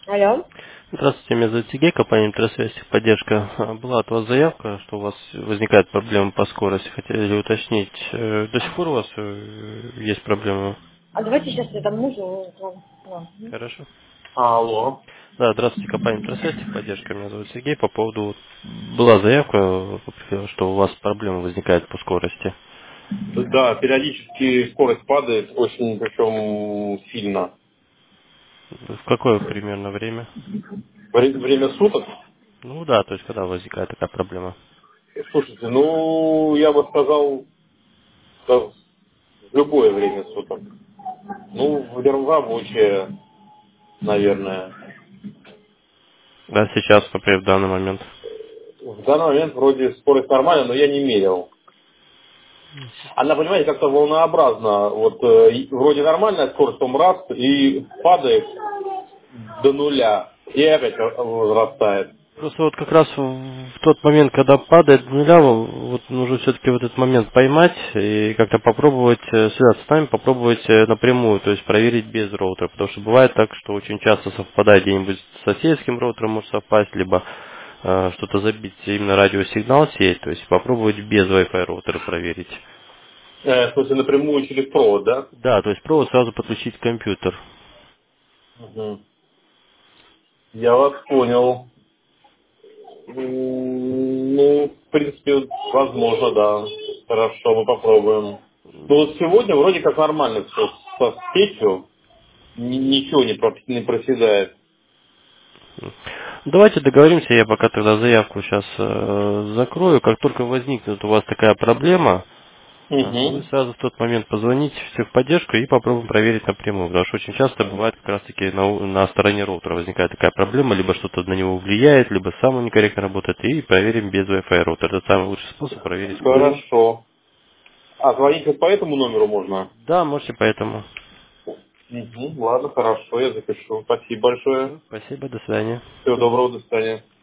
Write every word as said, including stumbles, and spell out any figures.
Алло. Здравствуйте, меня зовут Сергей, компания Интерсвязь, поддержка. А, Была от вас заявка, что у вас возникают проблемы по скорости. Хотели уточнить, э, до сих пор у вас э, есть проблемы? А давайте сейчас я там мужу вам. вам. Хорошо. Алло. Да, здравствуйте, компания Интерсвязь, поддержка. Меня зовут Сергей. По поводу, вот, была заявка, э, что у вас проблемы возникают по скорости. Да, периодически скорость падает, очень причем сильно. В какое примерно время? Вре- Время суток? Ну да, то есть когда возникает такая проблема? Слушайте, ну, я бы сказал, что в любое время суток. Ну, в рабочее, наверное. Да, сейчас, например, в данный момент. В данный момент вроде скорость нормальная, но я не мерил. Она, понимаете, как-то волнообразно. Вот э, и вроде нормальная скорость, потом раз и падает до нуля. И опять возрастает. Просто вот как раз в в тот момент, когда падает до нуля, вот нужно все-таки вот этот момент поймать и как-то попробовать э, связаться с нами, попробовать э, напрямую, то есть проверить без роутера. Потому что бывает так, что очень часто совпадает где-нибудь с соседским роутером может совпасть, либо э, что-то забить именно радиосигнал сеть, то есть попробовать без Wi-Fi роутера проверить. Э, в смысле, напрямую через провод, да? Да, то есть провод сразу подключить к компьютер. Мгм. Я вас понял. М, Ну, в принципе, возможно, да. Хорошо, мы попробуем. Ну вот сегодня вроде как нормально все со сетью. Ни- Ничего не, про- не проседает. Давайте договоримся, я пока тогда заявку сейчас закрою. Как только возникнет у вас такая проблема, а, вы Угу. сразу в тот момент позвоните в техподдержку и попробуем проверить напрямую. Потому что очень часто бывает как раз таки на, у- на стороне роутера возникает такая проблема, либо что-то на него влияет, либо сам он некорректно работает, и проверим без Wi-Fi роутера. Это самый лучший способ проверить скорость. Хорошо. А звонить вот по этому номеру можно? Да, можете поэтому. Угу. Ладно, хорошо, я запишу. Спасибо большое. Все, спасибо, до свидания. Всего доброго, до свидания.